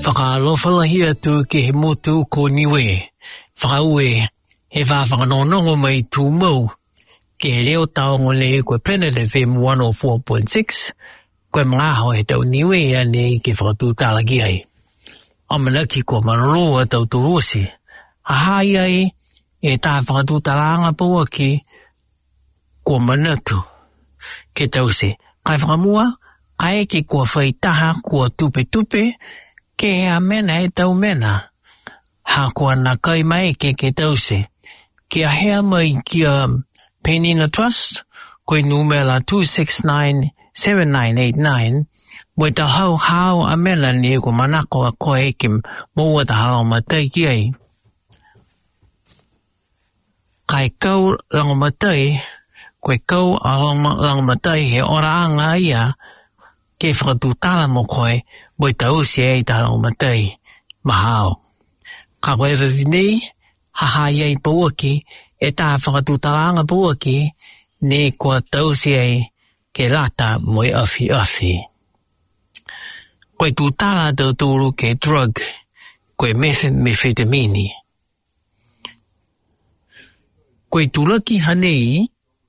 whakalofalahia tu ke he motu ko niwe. Whakaue he whawhanonongo mai tū mau ke he leo taongo le koe Planet FM 104.6 koe mga ho he tau niwe ane ke whakatūtala ki ai. Amanaki ko maroroa tau turosi. Ahai ai e tā whakatūtala anga paua ki ko manatu. Ke tau se, kai whakamua, kai ke kua whaitaha kua tupe tupe, ke hea mena e tau mena. Ha kua na kai mai ke tau se. Ke a hea mai ki a Penina Trust, koe numela 269-7989, Moe ta hau a mela ni e ko manako a koe eke moua ta hao matai ki ai. Kai kau lango matai, koe kau a lango matai he ora anga ia ke whakatūtala mo koe, moe ta usi e ta lango matai, mahao. Ka koe whawhinei, haha iei pauaki, e ta whakatūtala anga pauaki, ne koe ta usi e ke lata moe afi. Koe tūtala tau tūru ke drug, koe methamphetamine. Koe tūlaki hanei,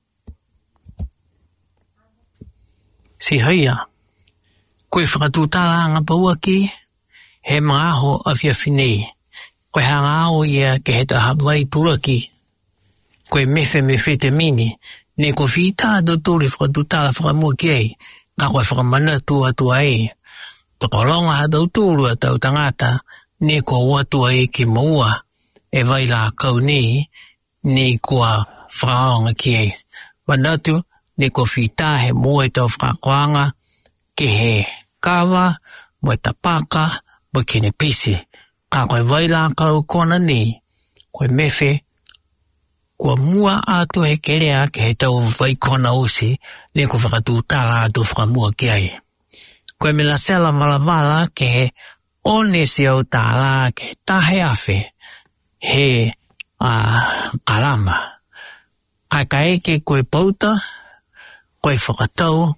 si haia, koe whakatūtala anga pauaki, he mga aho awhiawhinei. Koe hanga ao ia ke he taha wai tūlaki, koe methamphetamine, ne ko whita tau tūri whakatūtala whakamua ki ei, ka koe whakamana tua ei. Toko longa ha tau tūru a tau tangata, ne ko watua e ki maua, e vai la kau ne kua whakaonga ki e. Wanatu, ne ko whita he mua e tau whakakoanga, ke he kawa, mo e tapaka, mo kene pisi. Ka koe vai la kau kona ne, koe mefe, kua mua atu he kerea ke he tau vai kona usi, ne ko whakatūtala atu whakamua ki ai. Koe me la sela malavala ke he one si au tāla ke tahe awhe he karama. Kai ka eke koe pauta, koe whakatau,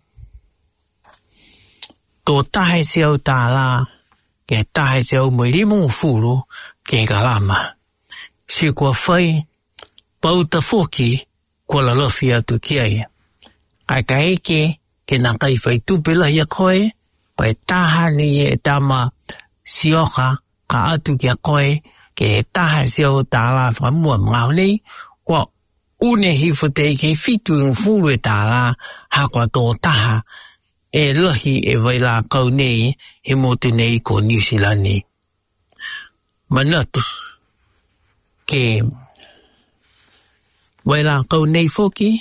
tō tahe si au tāla ke tahe si au moirimu furu ke karama. Si kua whai pauta whoki kua lalofi atu ki ai. Kai ka eke ke nā kai whai tupila ia koe, koe taha ni e tama sioka ka atu ki a koe ke e taha sio tāla whamua mngau nei, kua une hifutei ke fitu ng furu e tāla hakua tō taha e lahi e waila kau nei he motu nei ko New Zealand nei. Manatu ke waila kau nei foki,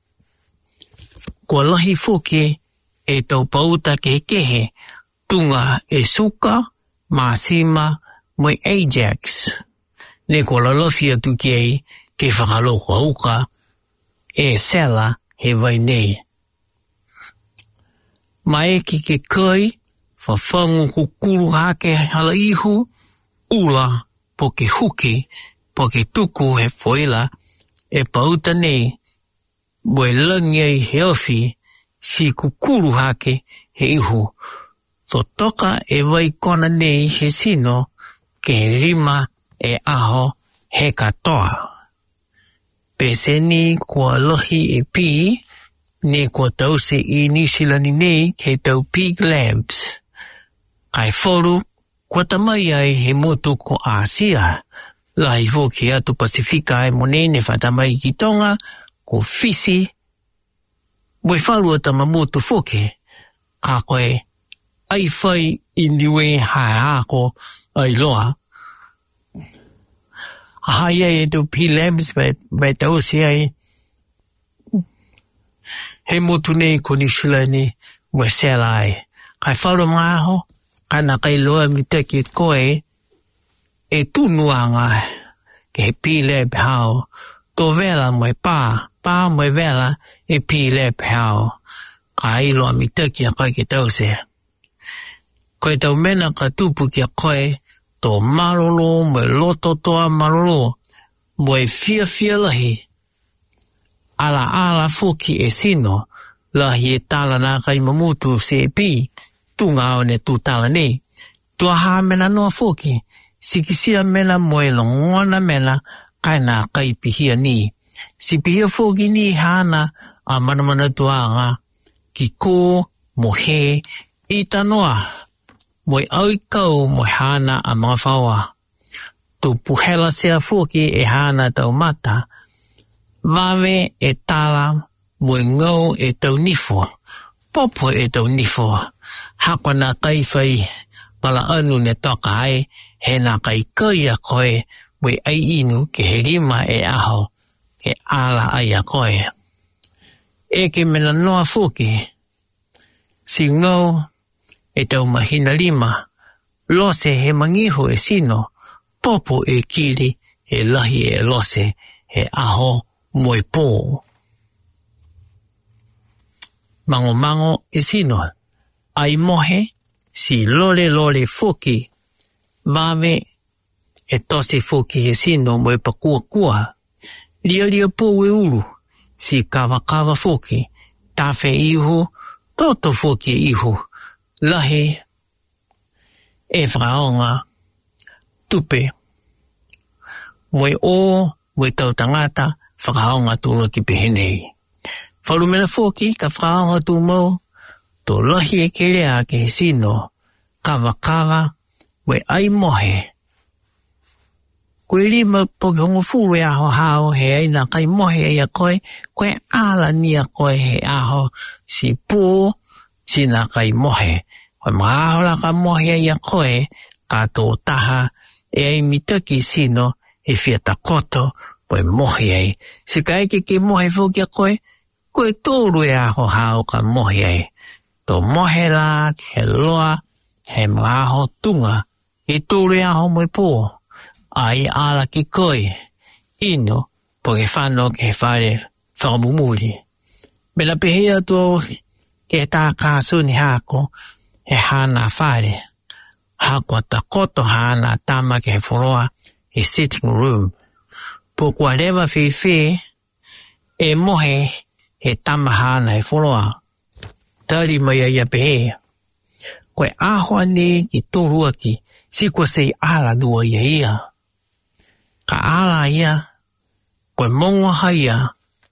kua lahi foki e tau pauta ke kehe tunga e suka, masima, moi Ajax. Ne ko lalofi atu ki ei ke whakaloko auka e sela he vai nei. Maeki ke kai, whawhangu kukuru hake hala ihu, ula po ke huki, po ke tuku he whoila, e pauta nei, moe langi ai he awhi, si kukuru hake he ihu. Tō toka e vai kona nei he sino ke rima e aho he katoa. Peseni kua lohi e pi, ne kua tause i New Zealand nei ke tau Pig Labs. Kai whoru, kua tamai ai he motu ko Asia, lahi whoki atu Pasifika e monene whatamai ki Tonga, ko Fisi, Moe whalua tama motu whoke, ka koe ai whai i niwe hae hako ai loa. Hai ai e tu P-Labs mai tausi ai. He motu nei ko Nishilani moe sela ai. Kai whalua maaho, kana kai loa mi teki koe e tunuanga ke he P-Lab hao. Tō vela moe pā moe vela e P-Lab hao. Ka ilo mi teki a koe ke tause. Koe tau mena ka tupu ki a koe, tō marolo, moe loto toa marolo, moe fia lahi. Ala fuki e sino, lahi e tala nā kai mamutu CP, tunga au ne tu tala nei, tua ha mena noa foki, sikisia mena moelo ngona mena kaina kai pihia ni. Si pihia foki ni hana a manamana tuanga ki ko mo he ita noa moi au kau mo hana a mga whaua. Tu puhela sea foki e hana tau mata, wawe e tala moi ngau e tau nifo, popo e tau nifo, hako na kai whai kala anu ne toka ai, he na kai kai a koe, moi ai inu ke he rima e aho, ke ala ai a koe. E ke mena noa foki, si ngau e tau mahina lima, lose he mangiho e sino, popo e kiri, e lahi e lose, he aho moi pō. Mango mango e sino, ai mohe, si lole lole foki, wawe e tose foki e sino moi pa kua kua, lia lia pō e uru, si kawa kawa foki, tawhe ihu, toto foki e ihu, lahi e whakaonga tupe. Moi o, moi tau tangata, whakaonga tūra ki pehenei. Whalumena foki ka whakaonga tū mau, tō lahi e kerea ke sino, kawa kawa, moi ai mohe. Koe rima poki hongo furu e aho hao, he aina kai mohe e a koe, koe ala ni a koe he aho, si pō, sina kai mohe. Koe maahola ka mohe e a koe, ka tō taha, e ai mitaki sino, e fia takoto, koe mohe e. Si ka eke ke mohe foki a koe, koe tōru e aho hao ka mohe e. Tō mohe la, ke loa, he maaho tunga, e tōru e aho moi pō. Ai ala ki koe, ino, po ke whano ke whare whakamumuri. Mena pehea tō ke tā kāsuni hako, he hana whare. Hako takoto hana tama ke he whoroa, he sitting room. Po kua rewa whiwhi, e mohe he tama hana he whoroa. Tari mai ia pehea. Koe ahoa ni ki tōrua ki, si kua sei ala dua ia. Ka ala ia, koe mongo haia,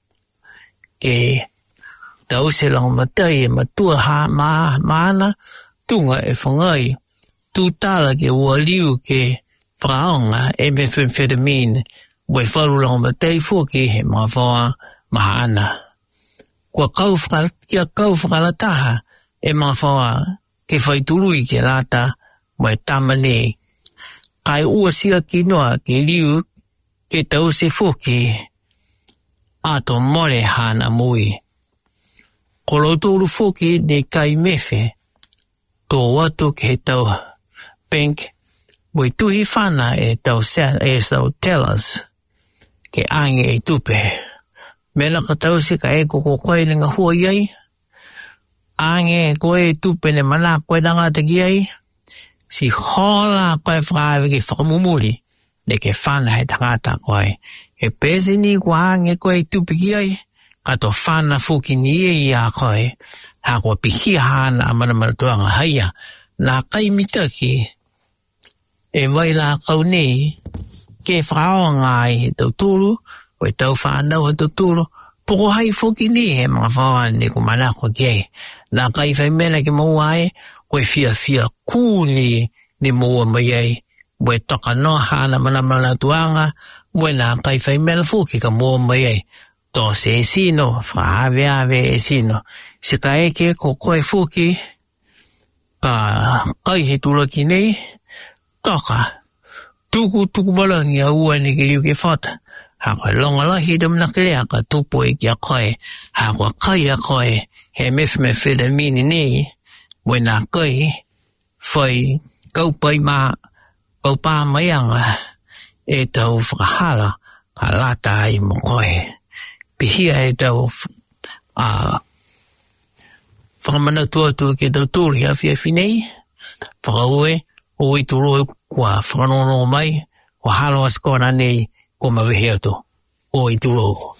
ke tause lang matai e matua ha maana, tunga e whangai, tūtala ke ua liu ke whakaonga e methamphetamine, wai wharu lang matai fuki he mga whaua mahana. Kua kau whakalataha e mga whaua ke whaiturui ke lata, mai tamane. Kai ua sia ki noa ke liu ke tau se fuki ato more hana mui. Kolo tōru fuki ne kai mefe tō watu ke tau bank mui tuhi whana e tau tellers ke ange e tupe. Mena ka tau se ka e koko koe nenga hua iai. Ange koe e tupe ne mana koe dangata ki ai. Si hola koe whakawe ke whakamumuri, ne ke whana he tangata koe. E pese ni kua ange koe tupiki ai, kato whana fuki ni e ia koe, ha kua pihia hana a manamana tuanga haia, nā kai mitaki, e waila kau nei, ke whakaonga ai he tau tūru, koe tau whanau he tau tūru, poko hai fuki ni he mga whaua ne kumanako kei. Nā kai whai mena ke maua ai, koe fia kūni ni mua mai ai, moe toka no hana manamana tuanga, moe nā kai whai mena fuki ka mua mai ai. Tō se e sino, whaawe awe e sino. Se ka eke ko koe fuki, ka kai he turaki nei, toka, tuku malangi a ua ni ke liu ke whata. Ha koe longa lahi damna ke lea ka tupu e ki a koe, ha koe kai a koe, he methamphetamine nei, moe nā kai, whai kaupai kaupā maianga, e tau whakahala, ka lata ai mo koe. Pihia e tau whakamana tuatu ke tau tūri a whiawhinei, whakaue, o i tūroi kua whakanono mai, o halo askona nei, ko mawehe atu, o i tūroi.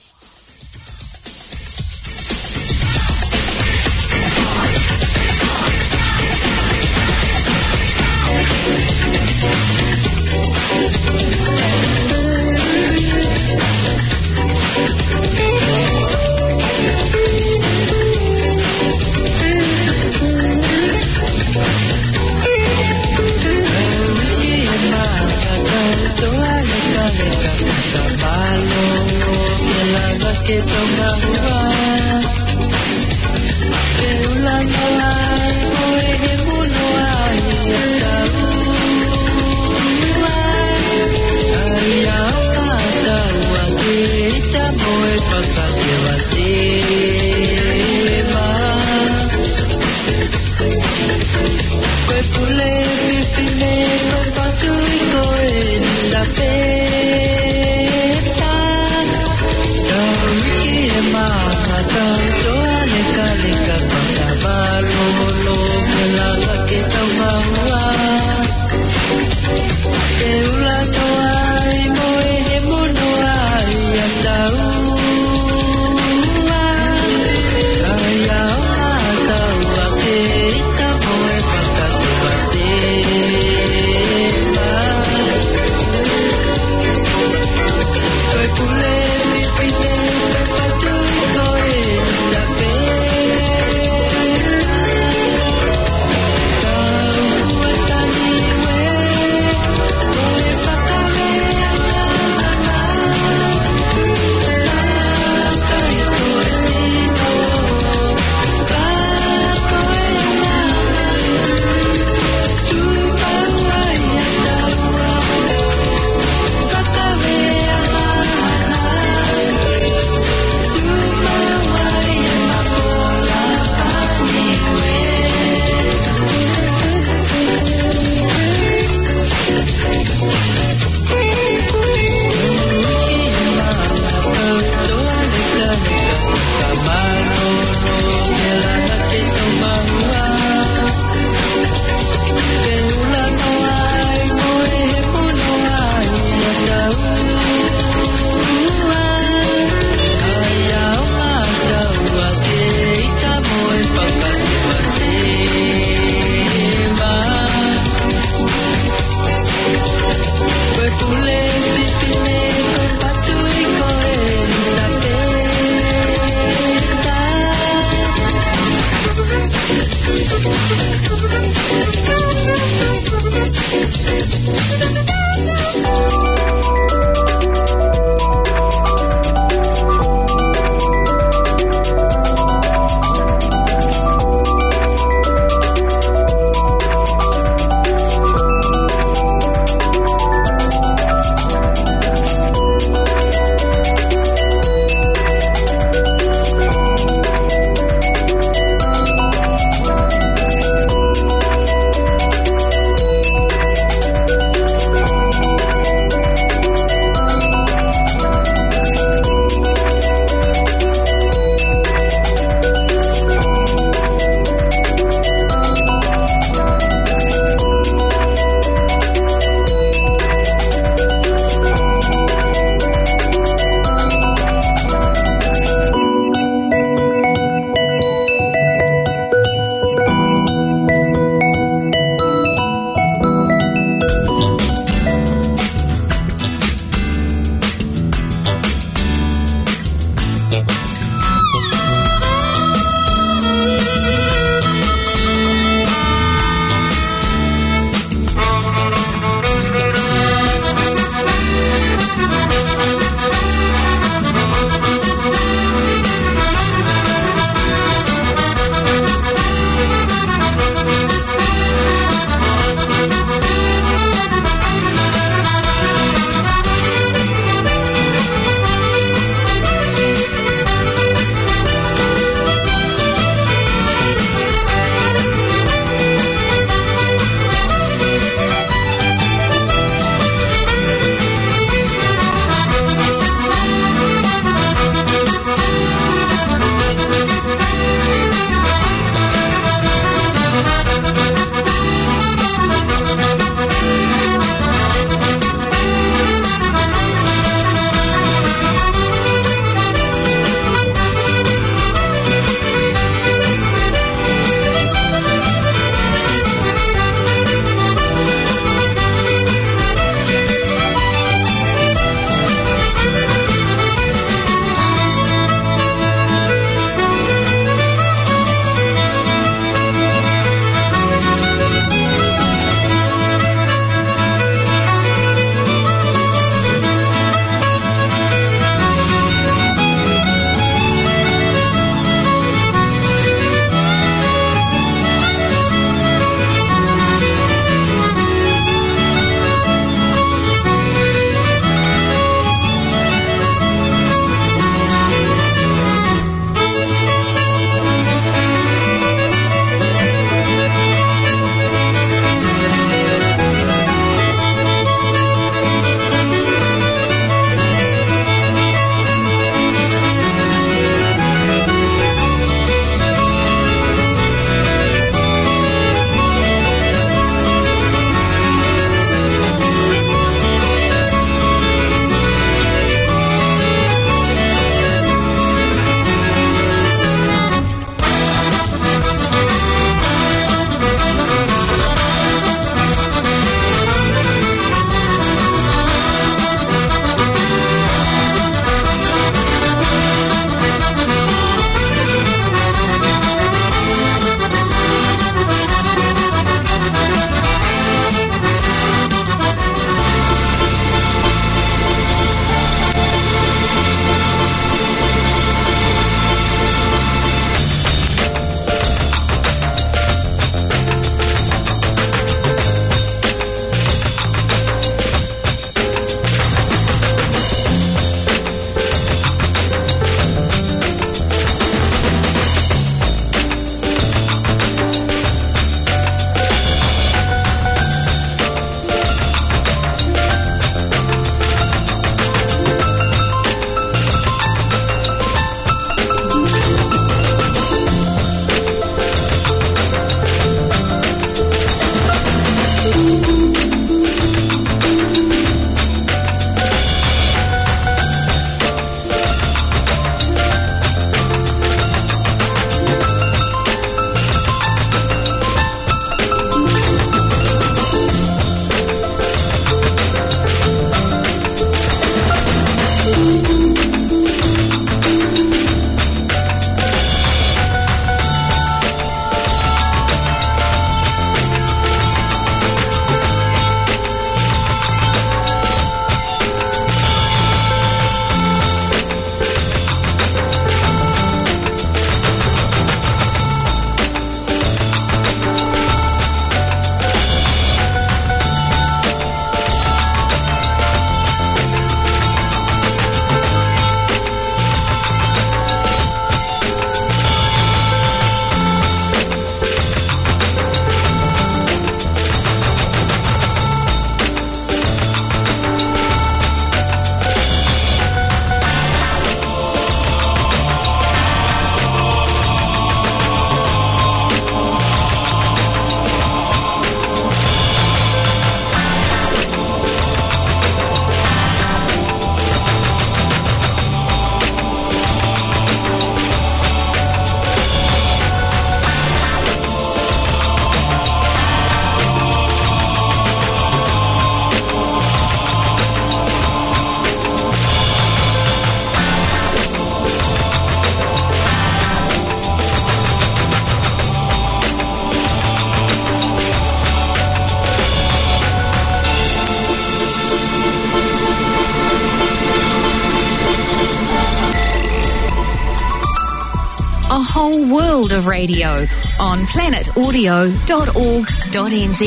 A whole world of radio on planetaudio.org.nz.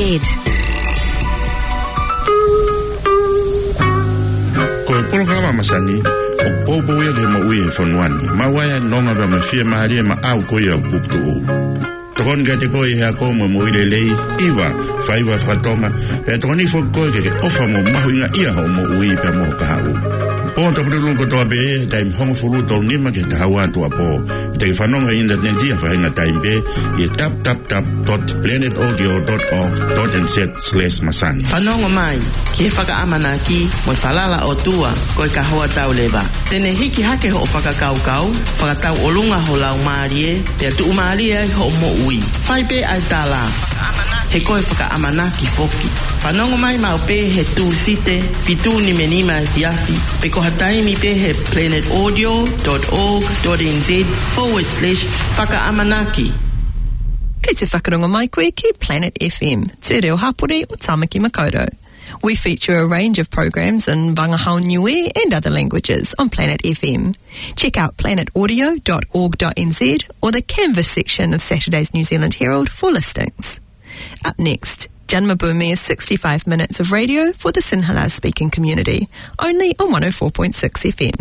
Ko programa masani o popo ya de mo ue fonwani ma waya nonga ba ma fia maria ma au ko ya buptu tron ga te ko ya ko mo ile lei iva faiva fratoma e troni fo ko ke ofa mo ma huinga ia ho mo ui pa mo ka hau po to pro ko to be time hong fulu to ni ma ke ta hawa to po te fanonga internet dia fa ina time be e tap.planetaudio.org.nz/masani fanonga mai ke faka amana ki mo falala o tua ko ka hawa tau leba tene hiki hake ho faka kau faka tau olunga ho lau marie pe tu marie ho mo ui fai pe ai tala he ko faka amana ki foki fanonga mai mau pe he tu site fitu ni menima yafi pe ko hatai mi pe he planetaudio.org.nz/faka amanaki. Kei te whakaronga mai koe ki Planet FM, te reo hapori o Tamaki Makaurau. We feature a range of programs in Wangahao Niue and other languages on Planet FM. Check out planetaudio.org.nz or the Canvas section of Saturday's New Zealand Herald for listings. Up next, Janmabumi's 65 minutes of radio for the Sinhala speaking community, only on 104.6 FM.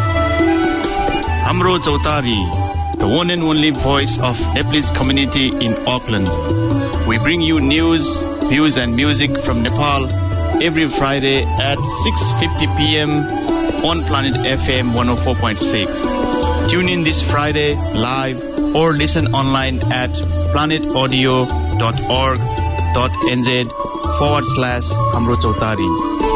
Amro Chautari, the one and only voice of Nepalese community in Auckland. We bring you news, views and music from Nepal every Friday at 6:50 p.m. on Planet FM 104.6. Tune in this Friday live or listen online at planetaudio.org.nz/Amro Chautari.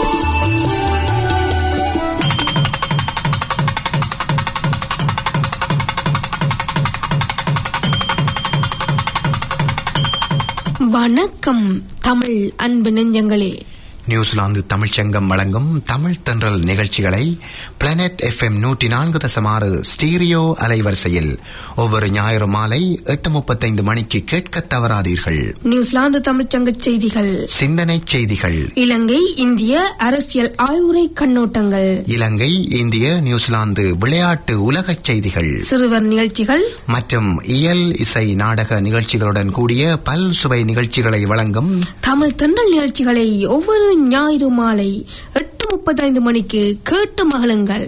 வணக்கம் தமிழ் அன்பு நெஞ்சங்களே. நியூசிலாந்து தமிழ்ச்சங்கம் வழங்கும் தமிழ் தென்றல் நிகழ்ச்சிகளை planet FM 104.6 ஸ்டீரியோ அலைவரிசையில் ஒவ்வொரு ஞாயிறு மாலை 8:35 மணிக்கு கேட்க தவறாதீர்கள். நியூசிலாந்து தமிழ்ச்சங்க செய்திகள், சிந்தனை செய்திகள், இலங்கை இந்திய அரசியல் ஆய்வுரை கண்ணோட்டங்கள், இலங்கை இந்திய நியூசிலாந்து விளையாட்டு உலக செய்திகள், சிறுவர் நிகழ்ச்சிகள் மற்றும் இயல் இசை நாடக நிகழ்ச்சிகளுடன் கூடிய பல் சுவை நிகழ்ச்சிகளை வழங்கும் தமிழ் தென்றல் நிகழ்ச்சிகளை ஒவ்வொரு ஞாயிறு மாலை 8:35 மணிக்கு கேட்டு மகிழுங்கள்.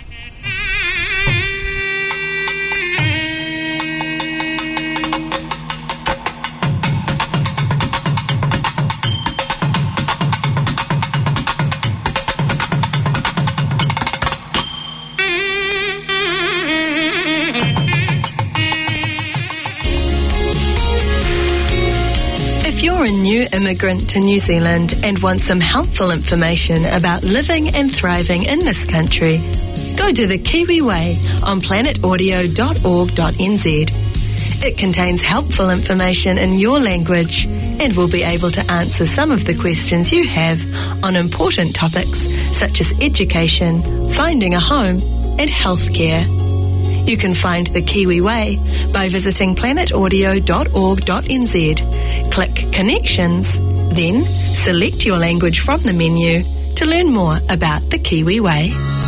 You're a new immigrant to New Zealand and want some helpful information about living and thriving in this country, go to the Kiwi Way on planetaudio.org.nz. It contains helpful information in your language and will be able to answer some of the questions you have on important topics such as education, finding a home and healthcare. You can find the Kiwi Way by visiting planetaudio.org.nz. Click Connections, then select your language from the menu to learn more about the Kiwi Way.